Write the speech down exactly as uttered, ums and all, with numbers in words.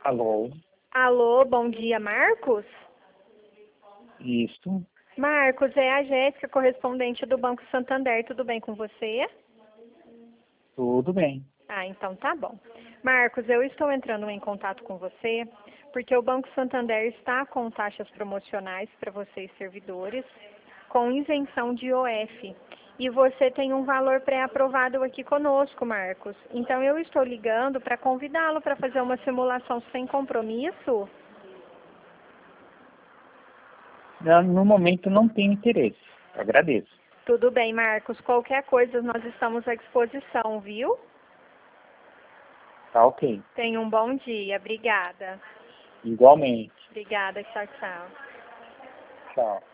Alô? Alô, bom dia, Marcos? Isso. Marcos, é a Jéssica, correspondente do Banco Santander. Tudo bem com você? Tudo bem. Ah, então tá bom. Marcos, eu estou entrando em contato com você porque o Banco Santander está com taxas promocionais para vocês servidores, com isenção de I O F. E você tem um valor pré-aprovado aqui conosco, Marcos. Então eu estou ligando para convidá-lo para fazer uma simulação sem compromisso. Na- No momento não tenho interesse. Agradeço. Tudo bem, Marcos. Qualquer coisa nós estamos à disposição, viu? Tá ok. Tenha um bom dia. Obrigada. Igualmente. Obrigada. Tchau, tchau. Tchau.